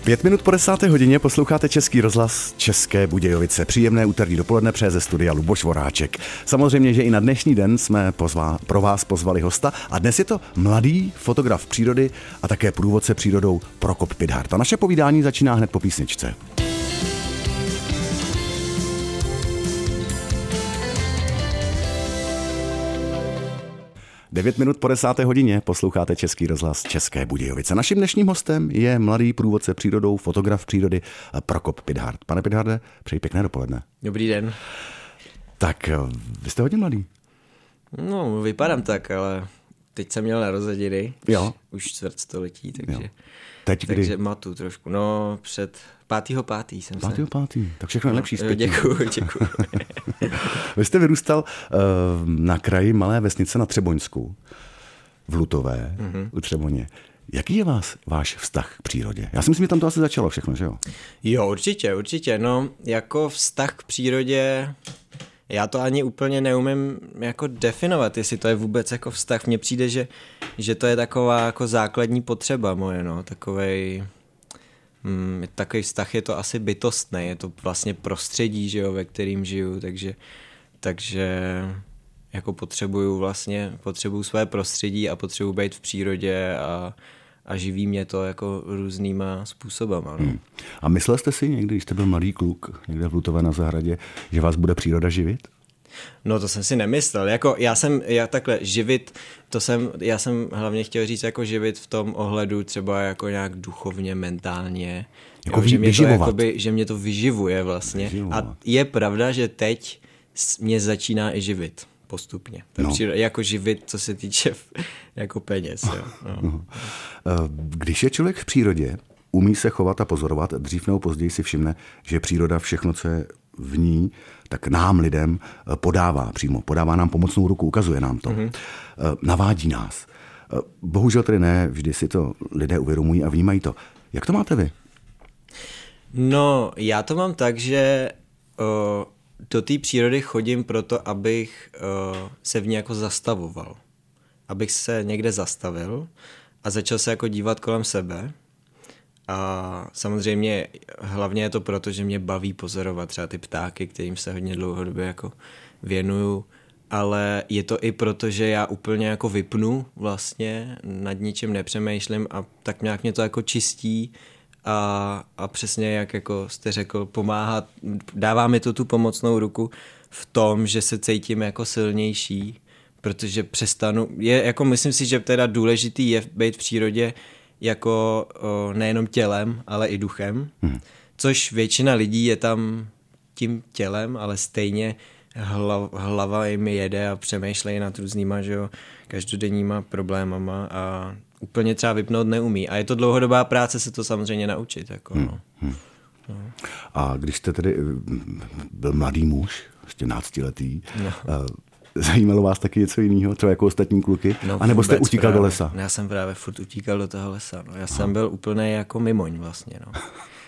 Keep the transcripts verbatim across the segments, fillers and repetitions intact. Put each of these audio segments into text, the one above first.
Pět minut po desáté hodině posloucháte Český rozhlas České Budějovice. Příjemné úterní dopoledne přeje ze studia Luboš Voráček. Samozřejmě, že i na dnešní den jsme pozvá, pro vás pozvali hosta a dnes je to mladý fotograf přírody a také průvodce přírodou Prokop Pithart. A naše povídání začíná hned po písničce. Devět minut po desáté hodině posloucháte Český rozhlas České Budějovice. Naším dnešním hostem je mladý průvodce přírodou, fotograf přírody Prokop Pithart. Pane Pitharde, přeji pěkné dopoledne. Dobrý den. Tak, vy jste hodně mladý. No, vypadám tak, ale teď jsem měl narozeniny. Jo. Už čtvrtstoletí, takže, jo. Teď kdy? takže matu trošku. No, před pátýho pátý jsem pátýho se... pátý. Tak všechno nejlepší no, děkuju, děkuju. Vy jste vyrůstal uh, na kraji malé vesnice na Třeboňsku, v Lutové, mm-hmm. u Třeboně. Jaký je vás, váš vztah k přírodě? Já si myslím, že tam to asi začalo všechno, že jo? Jo, určitě, určitě. No, jako vztah k přírodě, já to ani úplně neumím jako definovat, jestli to je vůbec jako vztah. Mně přijde, že, že to je taková jako základní potřeba moje, no, takovej... Hmm, takový vztah je to asi bytostný, je to vlastně prostředí, že jo, ve kterým žiju, takže, takže jako potřebuju vlastně, potřebuju své prostředí a potřebuju být v přírodě a, a živí mě to jako různýma způsobama. No. Hmm. A myslel jste si někdy, když jste byl mladý kluk, někde v Lutové na zahradě, že vás bude příroda živit? No to jsem si nemyslel, jako já jsem, já takhle živit, to jsem, já jsem hlavně chtěl říct jako živit v tom ohledu třeba jako nějak duchovně, mentálně, jako jo, že, mě to jakoby, že mě to vyživuje vlastně vyživovat. A je pravda, že teď mě začíná i živit postupně, no. příroda, jako živit, co se týče jako peněz. Jo. No. Když je člověk v přírodě, umí se chovat a pozorovat, dřív nebo později si všimne, že příroda všechno, co je v ní, tak nám lidem podává přímo, podává nám pomocnou ruku, ukazuje nám to, mm-hmm. navádí nás. Bohužel tedy ne, vždy si to lidé uvědomují a vnímají to. Jak to máte vy? No, já to mám tak, že o, do té přírody chodím proto, abych o, se v ní jako zastavoval. Abych se někde zastavil a začal se jako dívat kolem sebe. A samozřejmě hlavně je to proto, že mě baví pozorovat třeba ty ptáky, kterým se hodně dlouhodobě jako věnuju, ale je to i proto, že já úplně jako vypnu vlastně, nad ničím nepřemýšlím a tak nějak mě to jako čistí a, a přesně jak jako jste řekl, pomáhá, dává mi to tu pomocnou ruku v tom, že se cítím jako silnější, protože přestanu, je jako myslím si, že teda důležitý je být v přírodě jako o, nejenom tělem, ale i duchem, hmm. což většina lidí je tam tím tělem, ale stejně hlav, hlava jim jede a přemýšlejí nad různýma, že jo, každodenníma problémama a úplně třeba vypnout neumí. A je to dlouhodobá práce se to samozřejmě naučit. Jako, hmm. no. Hmm. No. A když jste tedy byl mladý muž, ještě náctiletý, no. Zajímalo vás taky něco jiného, třeba jako ostatní kluky? No, a nebo jste utíkal právě. do lesa? Já jsem právě furt utíkal do toho lesa. No. Já jsem Aha. byl úplně jako mimoň vlastně. No.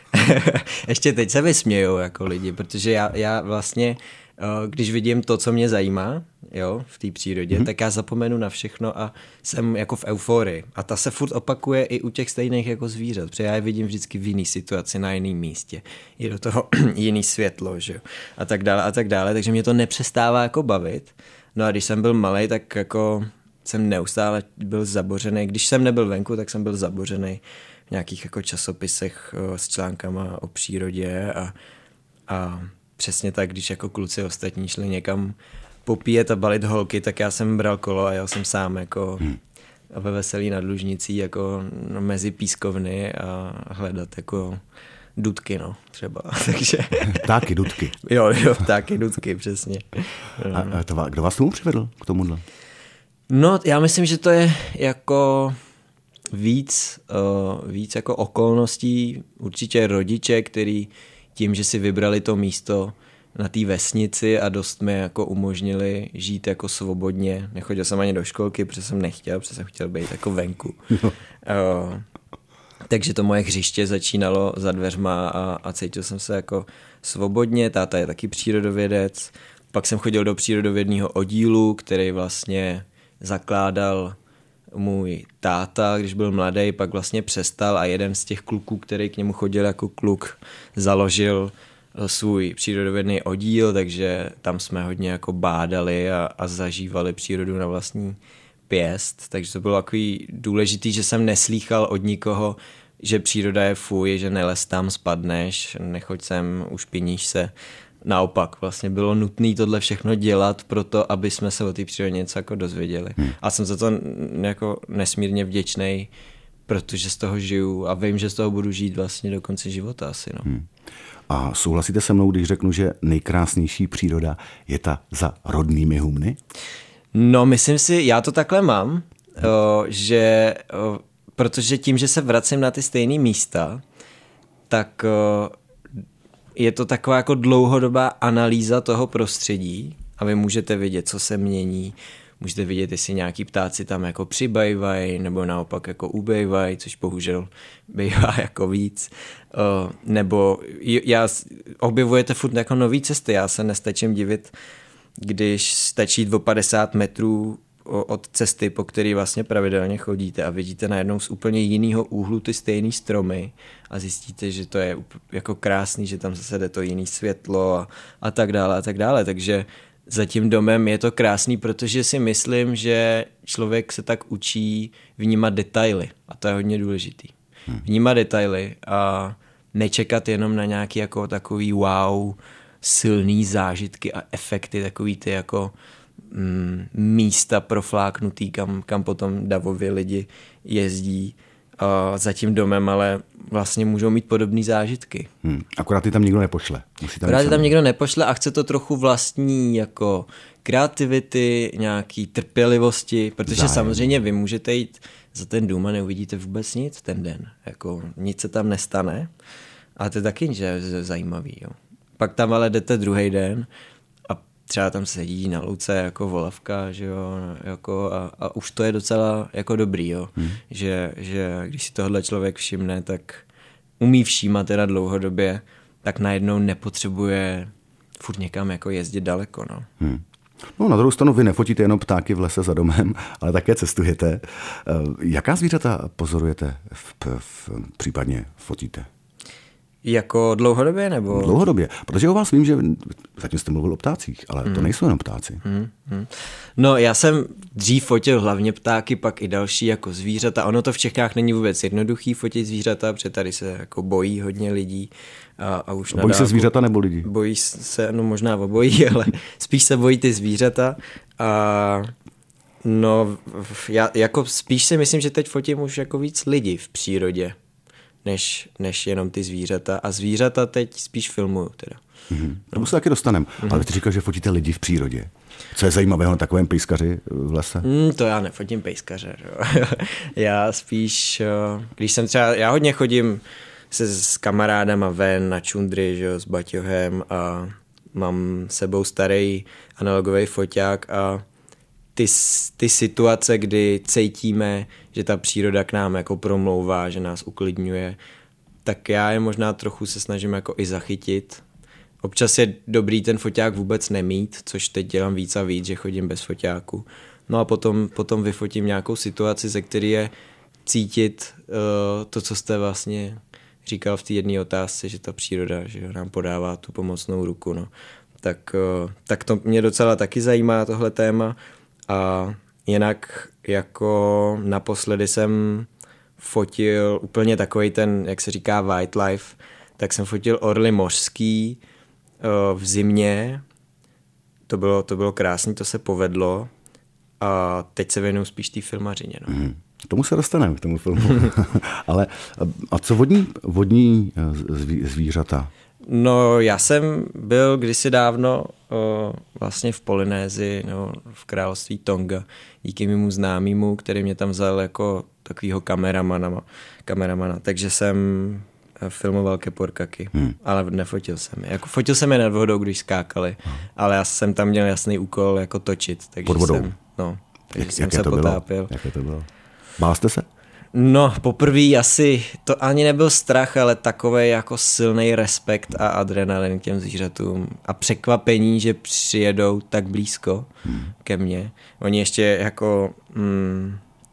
Ještě teď se vysmějou jako lidi, protože já, já vlastně, když vidím to, co mě zajímá, jo, v té přírodě, mm-hmm. tak já zapomenu na všechno a jsem jako v euforii. A ta se furt opakuje i u těch stejných jako zvířat, protože já je vidím vždycky v jiný situaci, na jiném místě. Je do toho jiný světlo, že jo, a tak dále a tak dále, takže mě to nepřestává jako bavit. No a když jsem byl malej, tak jako jsem neustále byl zabořený. Když jsem nebyl venku, tak jsem byl zabořený v nějakých jako časopisech o, s článkama o přírodě a, a přesně tak, když jako kluci ostatní šli někam popíjet a balit holky, tak já jsem bral kolo a jel jsem sám jako hmm. ve Veselí nad Lužnicí jako no, mezi pískovny a hledat jako dudky, no, třeba. Takže... Ptáky, dudky. Jo, jo, ptáky, dudky, přesně. A, a to, kdo vás tomu přivedl k tomuhle? No, já myslím, že to je jako víc, uh, víc jako okolností, určitě rodiče, který tím, že si vybrali to místo na té vesnici a dost mi jako umožnili žít jako svobodně. Nechodil jsem ani do školky, protože jsem nechtěl, protože jsem chtěl být jako venku. No. Uh, takže to moje hřiště začínalo za dveřma a, a cítil jsem se jako svobodně. Táta je taky přírodovědec. Pak jsem chodil do přírodovědného oddílu, který vlastně zakládal můj táta, když byl mladý, pak vlastně přestal a jeden z těch kluků, který k němu chodil jako kluk, založil svůj přírodovědný oddíl, takže tam jsme hodně jako bádali a, a zažívali přírodu na vlastní pěst, takže to bylo takový důležitý, že jsem neslýchal od nikoho, že příroda je fuj, že nelez tam, spadneš, nechoď sem, ušpiníš se. Naopak, vlastně bylo nutné tohle všechno dělat proto, aby jsme se o té přírodě něco jako dozvěděli. Hmm. A jsem za to jako nesmírně vděčnej, protože z toho žiju a vím, že z toho budu žít vlastně do konce života asi. No. Hmm. A souhlasíte se mnou, když řeknu, že nejkrásnější příroda je ta za rodnými humny? No, myslím si, já to takhle mám, hmm. o, že o, protože tím, že se vracím na ty stejné místa, tak o, je to taková jako dlouhodobá analýza toho prostředí a vy můžete vidět, co se mění, můžete vidět, jestli nějaký ptáci tam jako přibývají nebo naopak jako ubývají, což bohužel bývá jako víc. Uh, nebo já, objevujete furt jako nový cesty, já se nestačím divit, když stačí o padesát metrů od cesty, po který vlastně pravidelně chodíte a vidíte najednou z úplně jiného úhlu ty stejný stromy a zjistíte, že to je jako krásný, že tam zase jde to jiný světlo a, a tak dále a tak dále, takže za tím domem je to krásný, protože si myslím, že člověk se tak učí vnímat detaily a to je hodně důležitý. Vnímat detaily a nečekat jenom na nějaký jako takový wow, silný zážitky a efekty, takový ty jako mm, místa profláknutý, kam, kam potom davově lidi jezdí a za tím domem, ale vlastně můžou mít podobné zážitky. Hmm. Akorát ty tam nikdo nepošle. Musí tam Akorát ty tam nikdo nepošle a chce to trochu vlastní jako kreativity, nějaký trpělivosti, protože Zájem. Samozřejmě vy můžete jít za ten dům a neuvidíte vůbec nic ten den. Jako nic se tam nestane, ale to je taky že je zajímavý. Jo. Pak tam ale jdete druhý den a třeba tam sedí na louce jako volavka, že jo, jako a, a už to je docela jako dobrý, jo. Hmm. Že, že když si tohle člověk všimne, tak umí všímat teda dlouhodobě, tak najednou nepotřebuje furt někam jako jezdit daleko, no. Hmm. No na druhou stranu vy nefotíte jenom ptáky v lese za domem, ale také cestujete. Jaká zvířata pozorujete, v, v, případně fotíte? Jako dlouhodobě nebo? Dlouhodobě, protože o vás vím, že zatím jste mluvil o ptácích, ale hmm. to nejsou jenom ptáci. Hmm. Hmm. No já jsem dřív fotil hlavně ptáky, pak i další jako zvířata. Ono to v Čechách není vůbec jednoduchý fotit zvířata, protože tady se jako bojí hodně lidí. A, a už bojí se zvířata nebo lidi? Bojí se, no možná obojí, ale spíš se bojí ty zvířata. A no já jako spíš si myslím, že teď fotím už jako víc lidí v přírodě. Než, než jenom ty zvířata. A zvířata teď spíš filmuju teda. Mm-hmm. Tomu se taky dostaneme. Mm-hmm. Ale ty říkal, že fotíte lidi v přírodě. Co je zajímavého na takovém pejskaři v lese? Mm, to já nefotím pejskaře. Já spíš, když jsem třeba, já hodně chodím se s kamarádama ven na čundry, že jo, s baťohem a mám sebou starý analogový foťák a Ty, ty situace, kdy cítíme, že ta příroda k nám jako promlouvá, že nás uklidňuje, tak já je možná trochu se snažím jako i zachytit. Občas je dobrý ten foťák vůbec nemít, což teď dělám víc a víc, že chodím bez foťáku. No a potom, potom vyfotím nějakou situaci, ze které je cítit uh, to, co jste vlastně říkal v té jedné otázce, že ta příroda že nám podává tu pomocnou ruku. No. Tak, uh, tak to mě docela taky zajímá tohle téma. A jinak jako naposledy jsem fotil úplně takovej ten, jak se říká wildlife, tak jsem fotil orly mořský v zimě, to bylo, to bylo krásný, to se povedlo a teď se věnuju spíš té filmařině. No. Mm, k tomu se dostaneme, k tomu filmu. Ale a co vodní, vodní zví, zvířata? No já jsem byl kdysi dávno o, vlastně v Polynézii, no, v království Tonga, díky mému známému, který mě tam vzal jako takovýho kameramana, kameramana. Takže jsem filmoval keporkaky, hmm. ale nefotil jsem je. Jako, fotil jsem je nad vodou, když skákali, hmm. ale já jsem tam měl jasný úkol jako točit. Takže pod vodou? Jsem, no, takže Jak, jsem se potápěl. Jaké to bylo? Bál jste se? No, poprvé asi, to ani nebyl strach, ale takovej jako silný respekt a adrenalin k těm zvířatům a překvapení, že přijedou tak blízko hmm. ke mně. Oni ještě jako mm,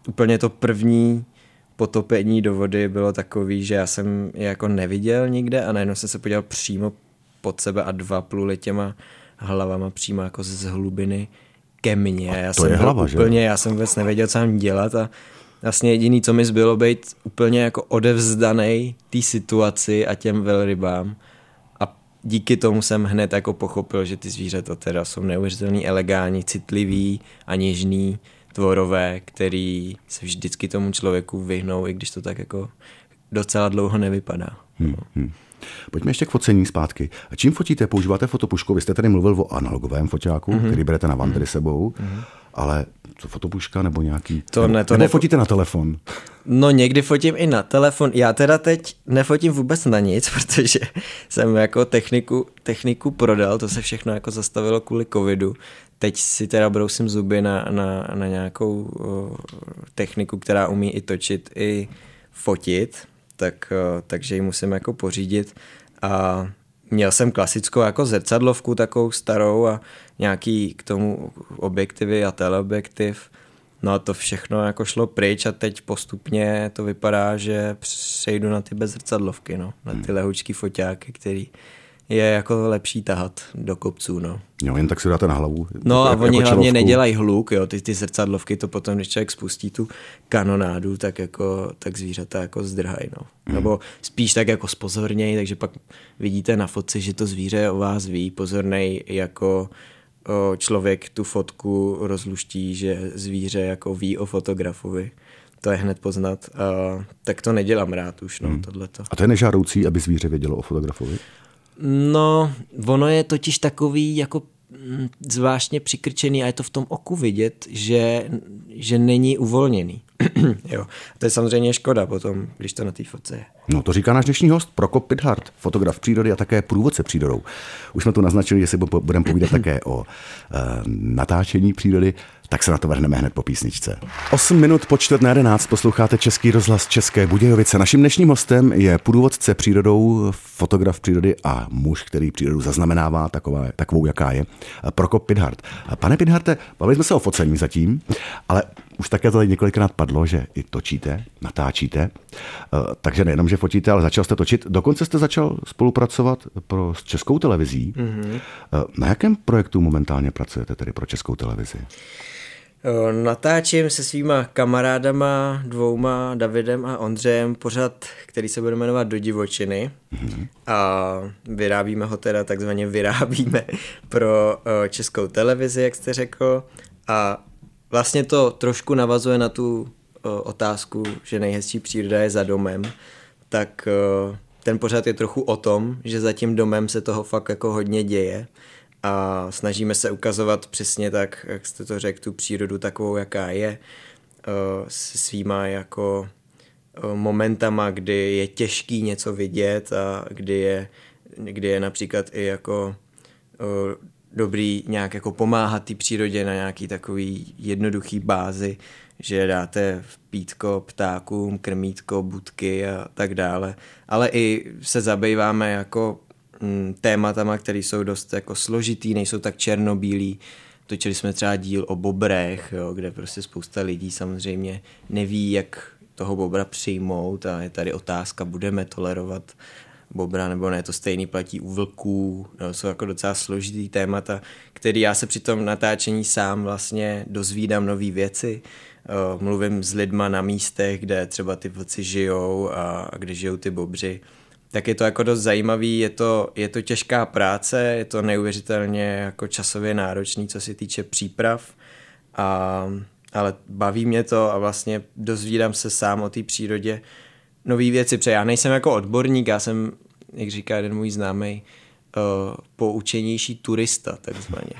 úplně to první potopení do vody bylo takový, že já jsem je jako neviděl nikde a najednou jsem se podíval přímo pod sebe a dva pluli těma hlavama přímo jako z hlubiny ke mně. Já to jsem je hlava, úplně, že? já jsem vůbec nevěděl, co mám dělat a vlastně jediný, co mi zbylo, být úplně jako odevzdanej té situaci a těm velrybám. A díky tomu jsem hned jako pochopil, že ty zvířata teda jsou neuvěřitelný, elegantní, citlivý a něžný tvorové, který se vždycky tomu člověku vyhnou, i když to tak jako docela dlouho nevypadá. Hmm, hmm. Pojďme ještě k focení zpátky. Čím fotíte? Používáte fotopušku? Vy jste tady mluvil o analogovém foťáku, mm-hmm. který berete na wandery mm-hmm. sebou, mm-hmm. ale co fotopuška nebo nějaký... To nebo, ne, to nebo nefo... fotíte na telefon? No někdy fotím i na telefon. Já teda teď nefotím vůbec na nic, protože jsem jako techniku, techniku prodal, to se všechno jako zastavilo kvůli covidu. Teď si teda brousím zuby na, na, na nějakou o, techniku, která umí i točit, i fotit, tak, o, takže ji musím jako pořídit. A měl jsem klasickou jako zrcadlovku takovou starou a nějaký k tomu objektivy a teleobjektiv. No a to všechno jako šlo pryč a teď postupně to vypadá, že přejdu na ty bezzrcadlovky, no, na ty lehoučký foťáky, který je jako lepší tahat do kopců, no. Jo, jen tak si dáte na hlavu. No a jako, oni jako hlavně čelovku. nedělají hluk, jo, ty, ty zrcadlovky, to potom, když člověk spustí tu kanonádu, tak jako, tak zvířata jako zdrhají, no. Hmm. Nebo spíš tak jako spozorněj, takže pak vidíte na fotce, že to zvíře o vás ví, pozornej jako o, člověk tu fotku rozluští, že zvíře jako ví o fotografovi. To je hned poznat, a, tak to nedělám rád už, no, hmm. tohleto. A to je nežádoucí, aby zvíře vědělo o fotografovi? No, ono je totiž takový jako mm, zvláštně přikrčený a je to v tom oku vidět, že, že není uvolněný. Jo. To je samozřejmě škoda potom, když to na té fotce je. No to říká náš dnešní host Prokop Pithart, fotograf přírody a také průvodce přírodou. Už jsme tu naznačili, že si budeme povídat také o e, natáčení přírody, tak se na to vrhneme hned po písničce. osm minut po čtvrt na jedenáct posloucháte Český rozhlas České Budějovice. Naším dnešním hostem je průvodce přírodou, fotograf přírody a muž, který přírodu zaznamenává taková, takovou, jaká je, Prokop Pithart. Pane Pitharte, bavili jsme se o focení zatím, ale už také tady několikrát padlo, že i točíte, natáčíte, takže nejenom, že fotíte, ale začal jste točit. Dokonce jste začal spolupracovat pro s Českou televizí. Mm-hmm. Na jakém projektu momentálně pracujete tedy pro Českou televizi? Natáčím se svýma kamarádama, dvouma, Davidem a Ondřejem, pořad, který se bude jmenovat Do divočiny. Mm-hmm. A vyrábíme ho teda, takzvaně vyrábíme pro Českou televizi, jak jste řekl. A vlastně to trošku navazuje na tu o, otázku, že nejhezčí příroda je za domem, tak o, ten pořad je trochu o tom, že za tím domem se toho fakt jako hodně děje a snažíme se ukazovat přesně tak, jak jste to řekl, tu přírodu takovou, jaká je, o, se svýma jako o, momentama, kdy je těžký něco vidět a kdy je, kdy je například i jako o, dobrý nějak jako pomáhat té přírodě na nějaký takový jednoduchý bázi, že dáte pítko ptákům, krmítko, budky a tak dále. Ale i se zabýváme jako m, tématama, které jsou dost jako složitý, nejsou tak černobílý. Točili jsme třeba díl o bobrech, jo, kde prostě spousta lidí samozřejmě neví, jak toho bobra přijmout a je tady otázka, budeme tolerovat bobra nebo ne, to stejný platí u vlků, no, jsou jako docela složitý témata, který já se při tom natáčení sám vlastně dozvídám nový věci, uh, mluvím s lidma na místech, kde třeba ty vlci žijou a, a kde žijou ty bobři, tak je to jako dost zajímavý, je to, je to těžká práce, je to neuvěřitelně jako časově náročný, co se týče příprav, a, ale baví mě to a vlastně dozvídám se sám o té přírodě nový věci, protože já nejsem jako odborník, já jsem, jak říká jeden můj známý, uh, poučenější turista, takzvaně.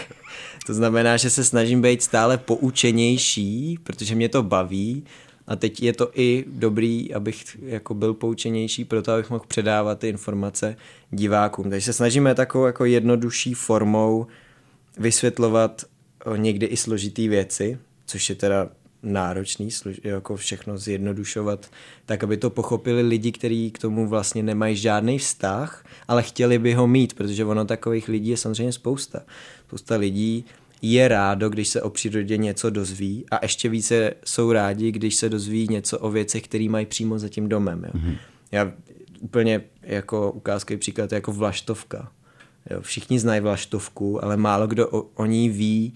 To znamená, že se snažím být stále poučenější, protože mě to baví a teď je to i dobrý, abych jako byl poučenější, proto abych mohl předávat ty informace divákům. Takže se snažíme takovou jako jednodušší formou vysvětlovat uh, někdy i složitý věci, což je teda náročný, jako všechno zjednodušovat, tak aby to pochopili lidi, kteří k tomu vlastně nemají žádný vztah, ale chtěli by ho mít, protože ono takových lidí je samozřejmě spousta. Spousta lidí je rádo, když se o přírodě něco dozví a ještě více jsou rádi, když se dozví něco o věcech, které mají přímo za tím domem. Jo. Mm-hmm. Já úplně jako ukázkový příklad jako vlaštovka. Jo. Všichni znají vlaštovku, ale málo kdo o, o ní ví,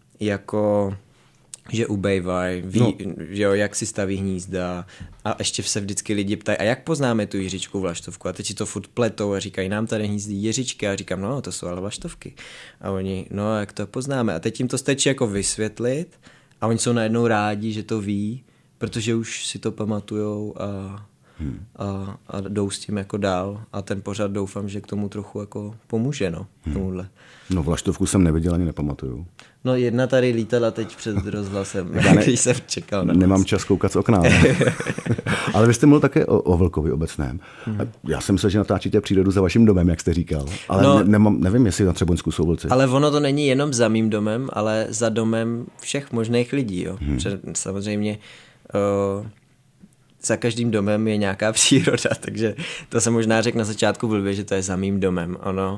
jako že ubejvají, ví, no. jo, jak si staví hnízda a ještě se vždycky lidi ptají, a jak poznáme tu jiřičku vlaštovku? A teď si to furt pletou a říkají, nám tady hnízdí jiřičky a říkám, no to jsou ale vlaštovky. A oni, no jak to poznáme? A teď jim to stačí jako vysvětlit a oni jsou najednou rádi, že to ví, protože už si to pamatujou a, hmm. a, a jdou s tím jako dál a ten pořad doufám, že k tomu trochu jako pomůže, no, tomuhle. No vlaštovku jsem neviděl, ani nepamatuju. No jedna tady lítala teď před rozhlasem, ne, když jsem čekal na Nemám vás. Čas koukat z okna. Ale vy jste mluvil také o, o vlkovi obecném. Hmm. Já jsem myslel, že natáčíte přírodu za vaším domem, jak jste říkal. Ale no, ne, nemám, nevím, jestli na Třeboňsku jsou vlci. Ale ono to není jenom za mým domem, ale za domem všech možných lidí. Jo. Hmm. Před, samozřejmě uh, za každým domem je nějaká příroda, takže to jsem možná řekl na začátku blbě, že to je za mým domem. Ono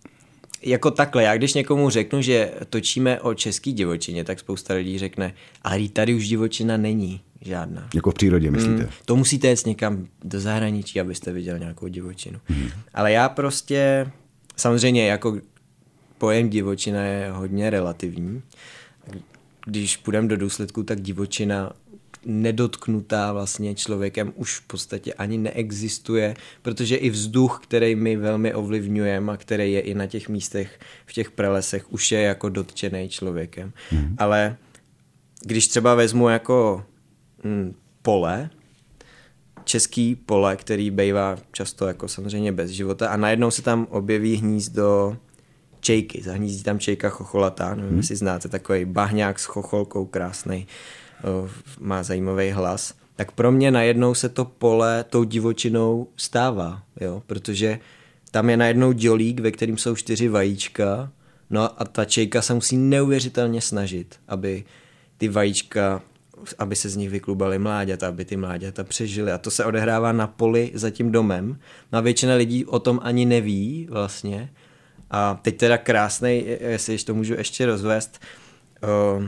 jako takhle, já když někomu řeknu, že točíme o český divočině, tak spousta lidí řekne, ale tady už divočina není žádná. Jako v přírodě, myslíte? Mm, to musíte jít někam do zahraničí, abyste viděl nějakou divočinu. Mm. Ale já prostě, samozřejmě jako pojem divočina je hodně relativní. Když půjdeme do důsledku, tak divočina nedotknutá vlastně člověkem už v podstatě ani neexistuje, protože i vzduch, který my velmi ovlivňujeme a který je i na těch místech v těch pralesech, už je jako dotčený člověkem. Mm. Ale když třeba vezmu jako hm, pole, český pole, který bývá často jako samozřejmě bez života a najednou se tam objeví hnízdo čejky, zahnízdí tam čejka chocholatá, nevím, mm. jestli znáte, takový bahňák s chocholkou krásnej, má zajímavý hlas, tak pro mě najednou se to pole tou divočinou stává, jo? Protože tam je najednou dělík, ve kterým jsou čtyři vajíčka, no a ta čejka se musí neuvěřitelně snažit, aby ty vajíčka, aby se z nich vyklubaly mláďata, aby ty mláďata přežily a to se odehrává na poli za tím domem. No a většina lidí o tom ani neví vlastně a teď teda krásnej, jestli to můžu ještě rozvést, uh,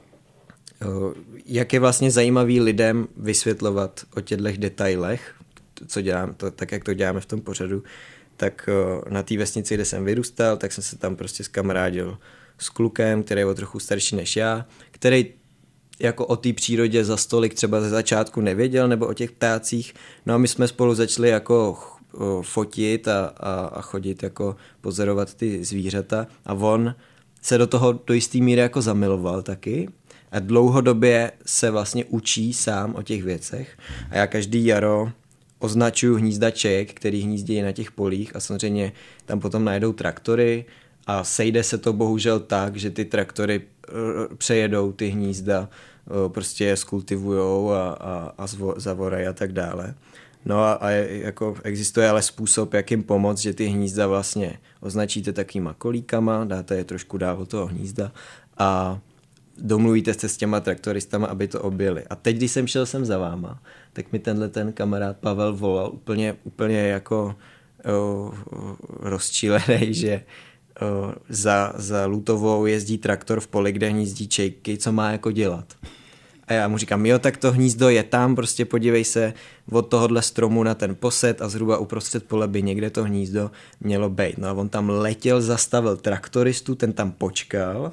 jak je vlastně zajímavý lidem vysvětlovat o těchto detailech, co dělám, to, tak jak to děláme v tom pořadu, tak na té vesnici, kde jsem vyrůstal, tak jsem se tam prostě zkamarádil s klukem, který je o trochu starší než já, který jako o té přírodě za stolik třeba ze začátku nevěděl, nebo o těch ptácích, no a my jsme spolu začali jako fotit a, a, a chodit jako pozorovat ty zvířata a on se do toho do jistý míry jako zamiloval taky, a dlouhodobě se vlastně učí sám o těch věcech a já každý jaro označuju hnízda čejek, který hnízdí na těch polích a samozřejmě tam potom najedou traktory a sejde se to bohužel tak, že ty traktory přejedou ty hnízda, prostě je skultivujou a, a, a zavorají a tak dále. No a, a jako existuje ale způsob, jak jim pomoct, že ty hnízda vlastně označíte takýma kolíkama, dáte je trošku dál od toho hnízda a domluvíte se s těma traktoristama, aby to objeli. A teď, když jsem šel sem za váma, tak mi tenhle ten kamarád Pavel volal úplně, úplně jako o, rozčilený, že o, za, za Lutovou jezdí traktor v poli, kde hnízdí čejky, co má jako dělat. A já mu říkám, jo, tak to hnízdo je tam, prostě podívej se od tohohle stromu na ten posed a zhruba uprostřed pole by někde to hnízdo mělo být. No a on tam letěl, zastavil traktoristu, ten tam počkal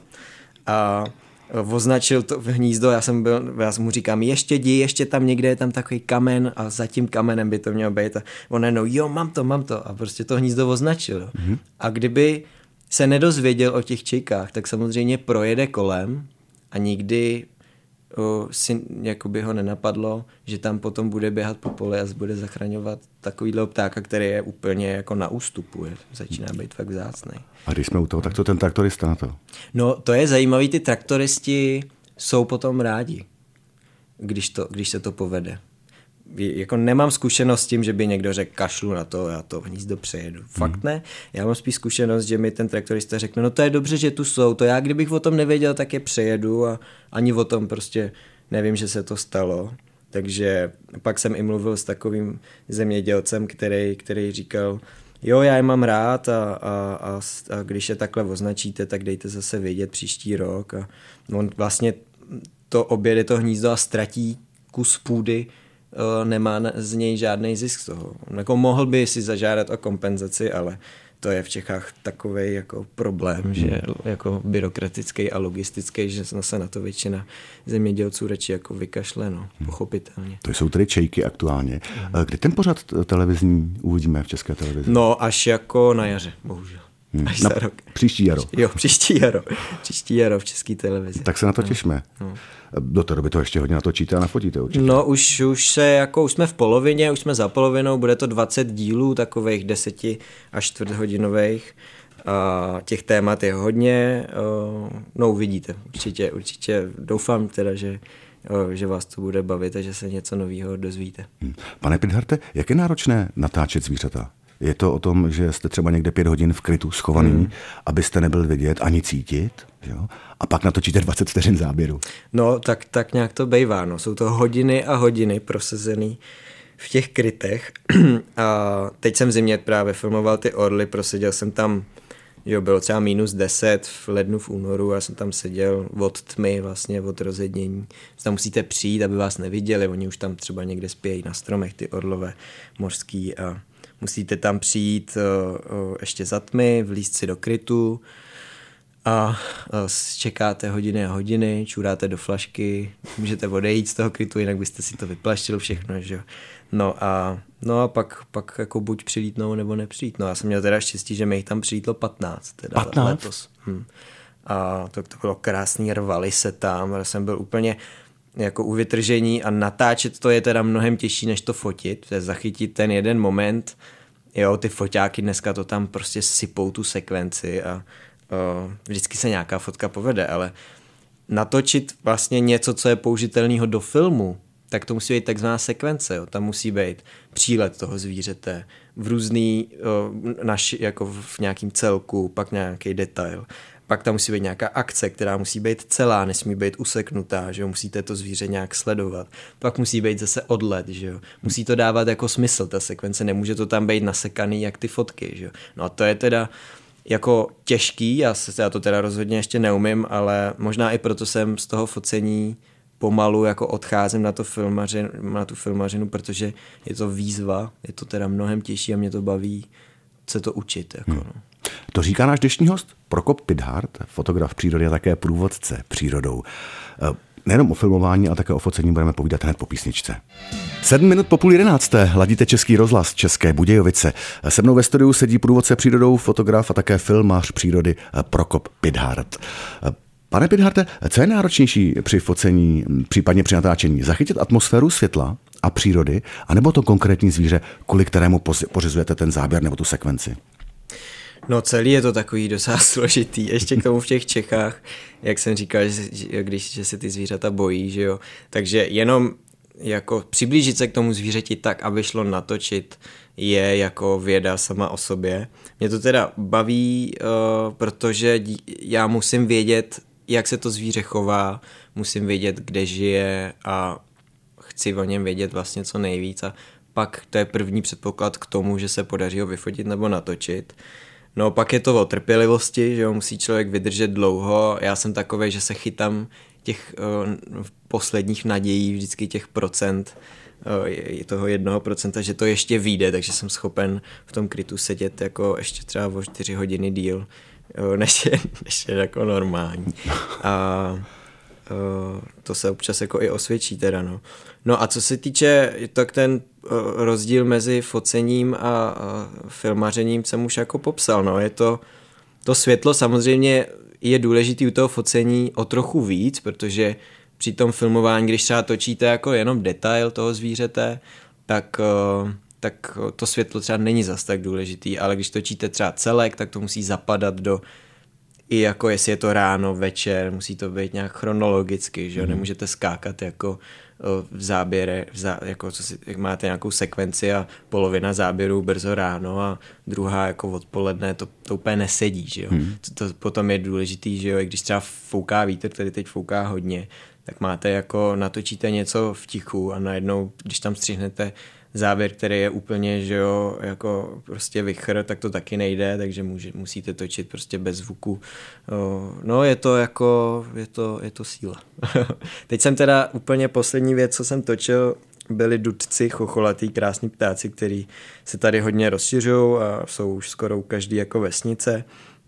a označil to hnízdo, já jsem byl, já mu říkám, ještě jdi, ještě tam někde je tam takový kamen a za tím kamenem by to mělo být a on no, jo, mám to, mám to a prostě to hnízdo označil. Mm-hmm. A kdyby se nedozvěděl o těch čejkách, tak samozřejmě projede kolem a nikdy o, si jakoby ho nenapadlo, že tam potom bude běhat po poli a bude zachraňovat takovýhle ptáka, který je úplně jako na ústupu, je, začíná být fakt vzácnej. A když jsme u toho, tak to ten traktorista na to? No to je zajímavý, ty traktoristi jsou potom rádi, když, to, když se to povede. Jako nemám zkušenost s tím, že by někdo řekl kašlu na to, já to hnízdo přejedu. Fakt hmm. ne. Já mám spíš zkušenost, že mi ten traktorista řekne, no to je dobře, že tu jsou, to já kdybych o tom nevěděl, tak je přejedu a ani o tom prostě nevím, že se to stalo. Takže pak jsem i mluvil s takovým zemědělcem, který, který říkal, Jo, já je mám rád a, a, a, a když je takhle označíte, tak dejte zase vědět příští rok a on vlastně to objede to hnízdo a ztratí kus půdy, nemá z něj žádný zisk z toho. Jako mohl by si zažádat o kompenzaci, ale to je v Čechách takovej jako problém, hmm. že jako byrokratický a logistický, že se na to většina zemědělců radši jako vykašle, no, pochopitelně. To jsou tedy čejky aktuálně. Kdy ten pořad televizní uvidíme v České televizi? No, až jako na jaře, bohužel. Hmm. Až na za rok. Příští jaro. Jo, příští jaro. Příští jaro v České televizi. Tak se na to těšíme. No. Do té doby to ještě hodně natočíte a nafotíte určitě. No už, už se jako, už jsme v polovině, už jsme za polovinou, bude to dvacet dílů, takových deseti až čtvrthodinových. A těch témat je hodně, no uvidíte, určitě, určitě doufám teda, že, že vás to bude bavit a že se něco nového dozvíte. Pane Pidharte, jak je náročné natáčet zvířata? Je to o tom, že jste třeba někde pět hodin v krytu schovaný, hmm. abyste nebyl vidět ani cítit, jo? A pak natočíte dvacet vteřin záběru. No, tak, tak nějak to bejvá. No. Jsou to hodiny a hodiny prosezený v těch krytech. A teď jsem v zimě právě filmoval ty orly, proseděl jsem tam, jo, bylo třeba minus deset v lednu, v únoru a jsem tam seděl od tmy, vlastně od rozednění. Tam musíte přijít, aby vás neviděli, oni už tam třeba někde spějí na stromech, ty orlové mořský a musíte tam přijít uh, uh, ještě za tmy, vlízt si do krytu a uh, čekáte hodiny a hodiny, čuráte do flašky, můžete odejít z toho krytu, jinak byste si to vyplaštil všechno, že jo. No a, no a pak, pak jako buď přilítnou, nebo nepřilítnou. Já jsem měl teda štěstí, že mi jich tam přilítlo patnáct. Teda patnáct? Letos. Hm. A to, to bylo krásný, rvali se tam, já jsem byl úplně jako u vytržení a natáčet to je teda mnohem těžší, než to fotit, to je zachytit ten jeden moment, jo, ty foťáky dneska to tam prostě sypou tu sekvenci a o, vždycky se nějaká fotka povede, ale natočit vlastně něco, co je použitelného do filmu, tak to musí být takzvaná sekvence, jo. Tam musí být přílet toho zvířete v různý, o, naši, jako v nějakým celku, pak nějaký detail. Pak tam musí být nějaká akce, která musí být celá, nesmí být useknutá, že jo, musíte to zvíře nějak sledovat. Pak musí být zase odlet, že jo. Musí to dávat jako smysl, ta sekvence, nemůže to tam být nasekaný jak ty fotky, že jo. No a to je teda jako těžký, já, se, já to teda rozhodně ještě neumím, ale možná i proto jsem z toho focení pomalu jako odcházím na, to filmařinu, na tu filmařinu, protože je to výzva, je to teda mnohem těžší a mě to baví se to učit, jako hmm. no. To říká náš dnešní host Prokop Pidhart, fotograf přírody a také průvodce přírodou. Nejenom o filmování, ale také o focení budeme povídat hned po písničce. Sedm minut po půl jedenácté hladíte Český rozhlas České Budějovice. Se mnou ve studiu sedí průvodce přírodou, fotograf a také filmář přírody Prokop Pidhart. Pane Pidharte, co je náročnější při focení, případně při natáčení? Zachytit atmosféru světla a přírody, anebo to konkrétní zvíře, kvůli kterému pořizujete ten záběr nebo tu sekvenci? No celý je to takový docela složitý, ještě k tomu v těch Čechách, jak jsem říkal, že, když že se ty zvířata bojí, že jo, takže jenom jako přiblížit se k tomu zvířeti tak, aby šlo natočit, je jako věda sama o sobě. Mě to teda baví, uh, protože já musím vědět, jak se to zvíře chová, musím vědět, kde žije a chci o něm vědět vlastně co nejvíc a pak to je první předpoklad k tomu, že se podaří ho vyfotit nebo natočit. No pak je to o trpělivosti, že jo, musí člověk vydržet dlouho. Já jsem takovej, že se chytám těch uh, posledních nadějí, vždycky těch procent, uh, toho jednoho procenta, že to ještě vyjde, takže jsem schopen v tom krytu sedět jako ještě třeba o čtyři hodiny díl, uh, než, je, než je jako normální. A uh, to se občas jako i osvědčí teda, no. No a co se týče, tak ten rozdíl mezi focením a filmařením jsem už jako popsal, no, je to, to světlo samozřejmě je důležitý u toho focení o trochu víc, protože při tom filmování, když třeba točíte jako jenom detail toho zvířete, tak, tak to světlo třeba není zas tak důležitý, ale když točíte třeba celek, tak to musí zapadat do i jako jestli je to ráno, večer, musí to být nějak chronologicky, že jo, mm. nemůžete skákat jako v záběre, v zá, jako co si, jak máte nějakou sekvenci a polovina záběru brzo ráno a druhá jako odpoledne, to, to úplně nesedí, že jo. Hmm. To, to potom je důležitý, že jo, i když třeba fouká vítr, který teď fouká hodně, tak máte jako, natočíte něco v tichu a najednou, když tam střihnete záběr, který je úplně, že jo, jako prostě vichr, tak to taky nejde, takže může, musíte točit prostě bez zvuku. No je to jako, je to, je to síla. Teď jsem teda úplně poslední věc, co jsem točil, byli dudci, chocholatý, krásní ptáci, který se tady hodně rozšiřují a jsou už skoro u každý jako vesnice.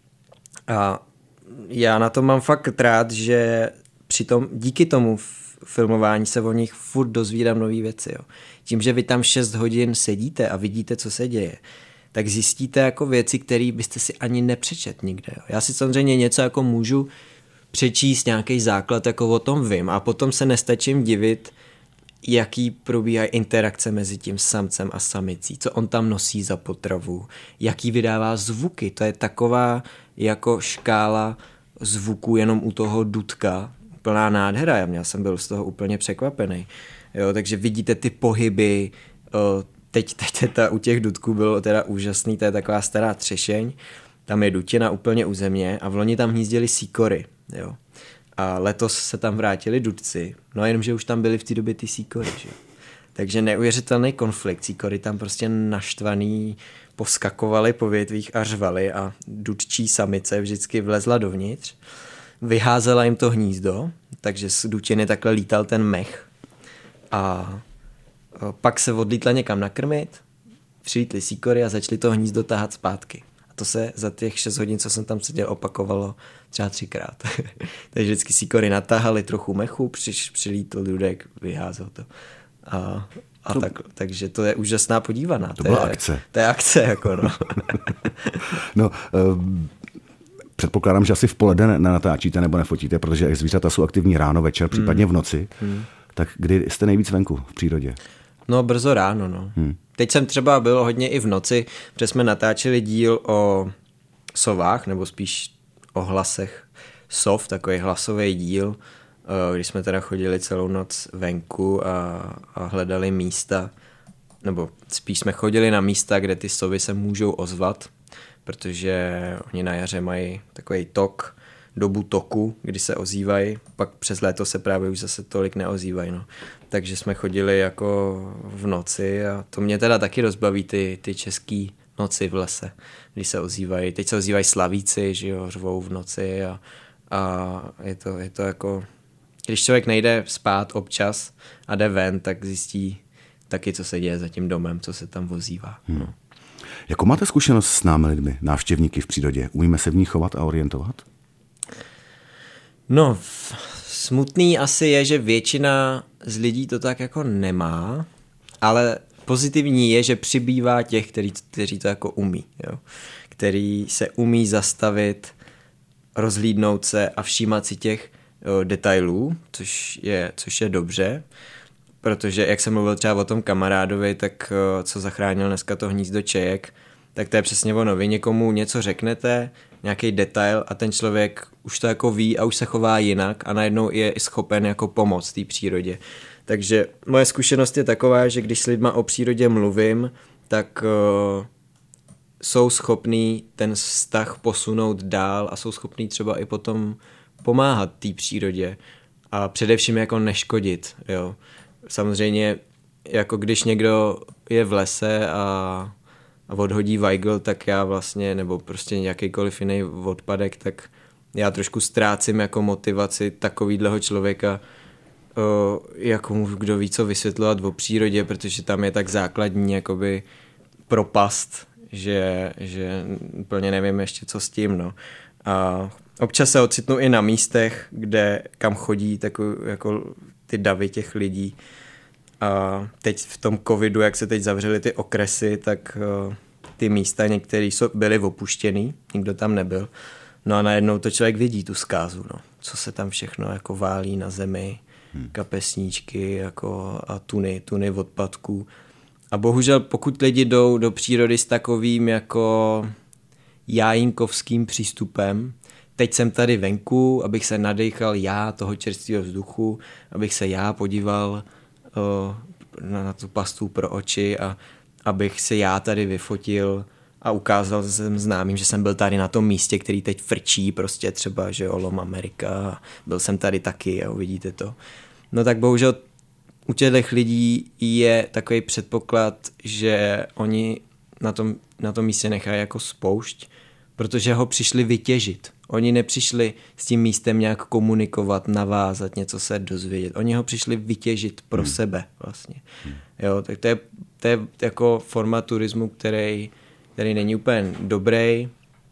A já na to mám fakt rád, že přitom díky tomu filmování se o nich furt dozvídám nový věci. Jo. Tím, že vy tam šest hodin sedíte a vidíte, co se děje, tak zjistíte jako věci, které byste si ani nepřečet nikde. Jo. Já si samozřejmě něco jako můžu přečíst, nějaký základ, jako o tom vím a potom se nestačím divit, jaký probíhají interakce mezi tím samcem a samicí, co on tam nosí za potravu, jaký vydává zvuky. To je taková jako škála zvuků jenom u toho dudka, plná nádhera, já jsem byl z toho úplně překvapený. Jo, takže vidíte ty pohyby, teď, teď ta, u těch dudků bylo teda úžasný, to je taková stará třešeň, tam je dutina úplně u země a v loni tam hnízděli síkory, jo. A letos se tam vrátili dudci, no jenom, že už tam byly v té době ty síkory, že? Takže neuvěřitelný konflikt, síkory tam prostě naštvaný poskakovali po větvích a řvali a dudčí samice vždycky vlezla dovnitř, vyházela jim to hnízdo, takže z dutiny takhle lítal ten mech a pak se odlítla někam nakrmit, přilítly síkory a začali to hnízdo tahat zpátky. A to se za těch šest hodin, co jsem tam seděl, opakovalo třeba třikrát. Takže vždycky síkory natahali trochu mechu, přiš, přilítl dudek, vyházel to. A, a to, tak, takže to je úžasná podívaná. To, to byla je, akce. To je akce, jako no. no, um... Předpokládám, že asi v poledne nenatáčíte nebo nefotíte, protože zvířata jsou aktivní ráno, večer, případně hmm. v noci. Hmm. Tak kdy jste nejvíc venku v přírodě? No brzo ráno, no. Hmm. Teď jsem třeba byl hodně i v noci, protože jsme natáčeli díl o sovách, nebo spíš o hlasech sov, takový hlasový díl, když jsme teda chodili celou noc venku a, a hledali místa, nebo spíš jsme chodili na místa, kde ty sovy se můžou ozvat, protože oni na jaře mají takový tok, dobu toku, kdy se ozývají, pak přes léto se právě už zase tolik neozývají. No. Takže jsme chodili jako v noci a to mě teda taky rozbaví ty, ty český noci v lese, kdy se ozývají. Teď se ozývají slavíci, že jo, řvou v noci a, a je, to, je to jako, když člověk nejde spát občas a jde ven, tak zjistí taky, co se děje za tím domem, co se tam ozývá. Hmm. No. Jakou máte zkušenost s námi lidmi, návštěvníky v přírodě? Umíme se v ní chovat a orientovat? No, smutný asi je, že většina z lidí to tak jako nemá, ale pozitivní je, že přibývá těch, který, kteří to jako umí. Jo? Který se umí zastavit, rozhlídnout se a všímat si těch jo, detailů, což je, což je dobře. Protože, jak jsem mluvil třeba o tom kamarádovi, tak co zachránil dneska to hnízdo čejek, tak to je přesně ono. Vy někomu něco řeknete, nějaký detail a ten člověk už to jako ví a už se chová jinak a najednou je i schopen jako pomoct té přírodě. Takže moje zkušenost je taková, že když s lidma o přírodě mluvím, tak uh, jsou schopní ten vztah posunout dál a jsou schopní třeba i potom pomáhat té přírodě a především jako neškodit, jo. Samozřejmě, jako když někdo je v lese a, a odhodí vajgl, tak já vlastně, nebo prostě nějakýkoliv jiný odpadek, tak já trošku ztrácím jako motivaci takovýhleho člověka, o, jako mu kdo ví co vysvětlovat o přírodě, protože tam je tak základní jakoby propast, že, že úplně nevím ještě co s tím, no. A občas se ocitnu i na místech, kde kam chodí takový, jako ty davy těch lidí. A teď v tom covidu, jak se teď zavřely ty okresy, tak uh, ty místa některé byly opuštěný, nikdo tam nebyl. No a najednou to člověk vidí, tu zkázu, no. Co se tam všechno jako válí na zemi, hmm. kapesníčky jako a tuny, tuny odpadků. A bohužel pokud lidi jdou do přírody s takovým jako jájinkovským přístupem, teď jsem tady venku, abych se nadechal já toho čerstvého vzduchu, abych se já podíval o, na, na tu pastu pro oči a abych se já tady vyfotil a ukázal jsem známým, že jsem byl tady na tom místě, který teď frčí, prostě třeba, že Olom Amerika, byl jsem tady taky a uvidíte to. No tak bohužel u těch lidí je takový předpoklad, že oni na tom, na tom místě nechají jako spoušť, protože ho přišli vytěžit. Oni nepřišli s tím místem nějak komunikovat, navázat, něco se dozvědět. Oni ho přišli vytěžit pro hmm. sebe vlastně. Hmm. Jo, tak to je, to je jako forma turismu, který, který není úplně dobrý,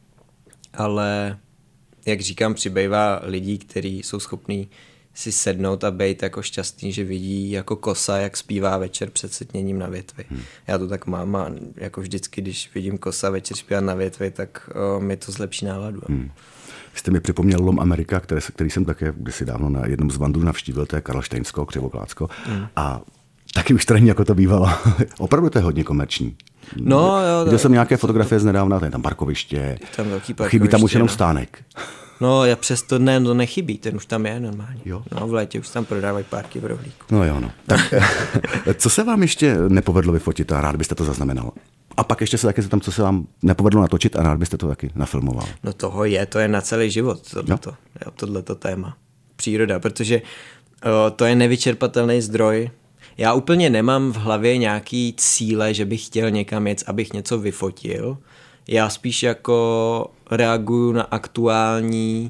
ale jak říkám, přibývá lidí, kteří jsou schopní si sednout a být jako šťastný, že vidí jako kosa, jak zpívá večer před setněním na větvi. Hmm. Já to tak mám a jako vždycky, když vidím kosa večer zpívat na větvi, tak o, mi to zlepší náladu. Hmm. Vy jste mi připomněl Lom Amerika, který, který jsem také kdysi dávno na jednom z vandrů navštívil, to je Karlštejnsko, Křivoklácko. Hmm. A taky už to není, jako to bývalo. Opravdu to je hodně komerční. No, jo, viděl jsem nějaké fotografie z nedávna, to je tam parkoviště, tam velký parkoviště, chybí tam už jenom no. stánek. No, já přesto ne, to nechybí, ten už tam je normálně. Jo. No, v létě už tam prodávají párky v rohlíku. No jo, no. Tak co se vám ještě nepovedlo vyfotit a rád byste to zaznamenal? A pak ještě se taky tam, co se vám nepovedlo natočit a rád byste to taky nafilmoval. No toho je, to je na celý život, tohleto, jo. Jo, tohleto téma. Příroda, protože o, to je nevyčerpatelný zdroj. Já úplně nemám v hlavě nějaký cíle, že bych chtěl někam jet, abych něco vyfotil. Já spíš jako reaguju na aktuální,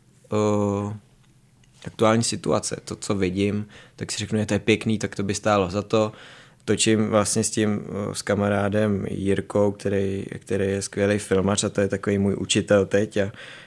uh, aktuální situace. To, co vidím, tak si řeknu, že to je pěkný, tak to by stálo za to. Točím vlastně s tím, uh, s kamarádem Jirkou, který, který je skvělý filmař a to je takový můj učitel teď a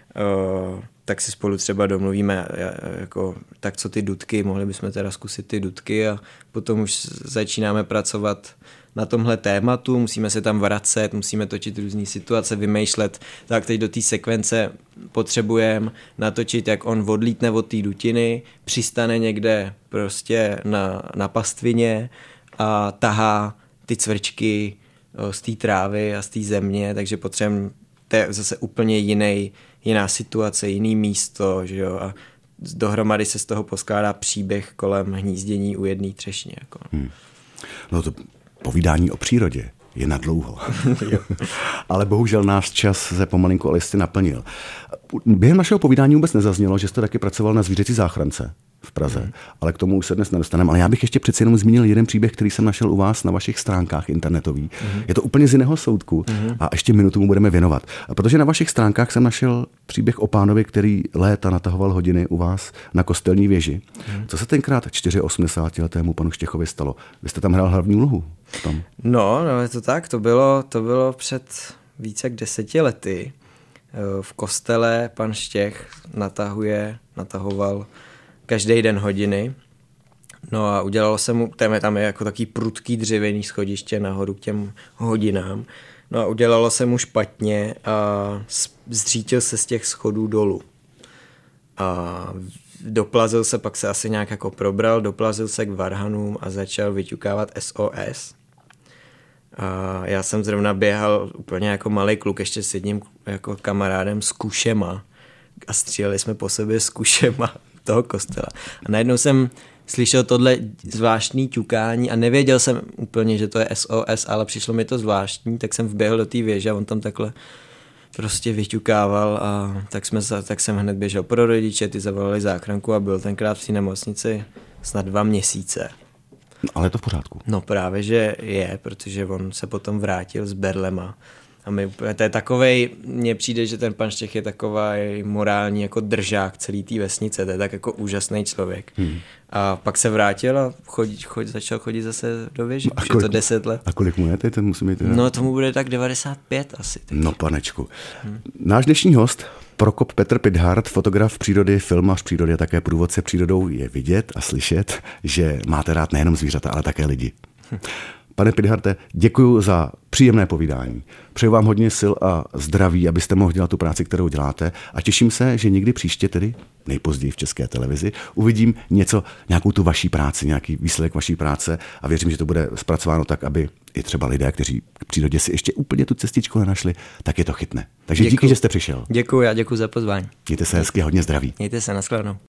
uh, tak si spolu třeba domluvíme, jako, tak co ty dudky, mohli bychom teda zkusit ty dudky a potom už začínáme pracovat na tomhle tématu, musíme se tam vracet, musíme točit různé situace, vymýšlet, tak teď do té sekvence potřebujeme natočit, jak on odlítne od té dutiny, přistane někde prostě na, na pastvině a tahá ty cvrčky z té trávy a z té země, takže potřebujeme, to je zase úplně jiný, jiná situace, jiný místo, že jo, a dohromady se z toho poskládá příběh kolem hnízdění u jedné třešně. Jako. Hmm. No to povídání o přírodě je nadlouho. Ale bohužel náš čas se pomalinku ale jste naplnil. Během našeho povídání vůbec nezaznělo, že jste taky pracoval na zvířecí záchrance v Praze, mm. ale k tomu už se dnes nedostaneme. Ale já bych ještě přeci jenom zmínil jeden příběh, který jsem našel u vás na vašich stránkách internetových. Mm. Je to úplně z jiného soudku mm. a ještě minutu mu budeme věnovat. A protože na vašich stránkách jsem našel příběh o pánovi, který léta natahoval hodiny u vás na Kostelní věži. Mm. Co se tenkrát osmdesátičtyřletému panu Štěchovi stalo? Vy jste tam hrál hlavní úlohu. Tam. No, no, je to tak. To bylo, to bylo před více jak deseti lety. V kostele pan Štěch natahuje, natahoval každý den hodiny. No a udělalo se mu, tam je, tam je jako takový prudký dřevěný schodiště nahoru k těm hodinám. No a udělalo se mu špatně a zřítil se z těch schodů dolů. A doplazil se, pak se asi nějak jako probral, doplazil se k varhanům a začal vyťukávat S O S. A já jsem zrovna běhal úplně jako malý kluk ještě s jedním jako kamarádem s kušema a stříleli jsme po sobě s kušema toho kostela. A najednou jsem slyšel tohle zvláštní ťukání a nevěděl jsem úplně, že to je S O S, ale přišlo mi to zvláštní, tak jsem vběhl do té věže a on tam takhle prostě vyťukával a tak, jsme, tak jsem hned běžel pro rodiče, ty zavolali záchranku a byl tenkrát v té nemocnici snad dva měsíce. Ale je to v pořádku. No právě, že je, protože on se potom vrátil s berlema. A my, to je takovej, mně přijde, že ten pan Štěch je takový morální jako držák celý té vesnice, to je tak jako úžasný člověk. Hmm. A pak se vrátil a chodí, chodí, začal chodit zase do věže, už je to deset let. A kolik mu je teď? Ten musí mít, no tomu bude tak devadesát pět asi. Teď. No panečku. Hmm. Náš dnešní host, Prokop Petr Pithart, fotograf přírody, filmař přírody a také průvodce přírodou, je vidět a slyšet, že máte rád nejenom zvířata, ale také lidi. Hm. Pane Pitharte, děkuji za příjemné povídání. Přeju vám hodně sil a zdraví, abyste mohli dělat tu práci, kterou děláte. A těším se, že někdy příště, tedy nejpozději v České televizi, uvidím něco, nějakou tu vaší práci, nějaký výsledek vaší práce a věřím, že to bude zpracováno tak, aby i třeba lidé, kteří k přírodě si ještě úplně tu cestičku nenašli, tak je to chytne. Takže děkuji, díky, že jste přišel. Děkuji a děkuji za pozvání. Mějte se hezky, hodně zdraví. Mějte se, nashledanou.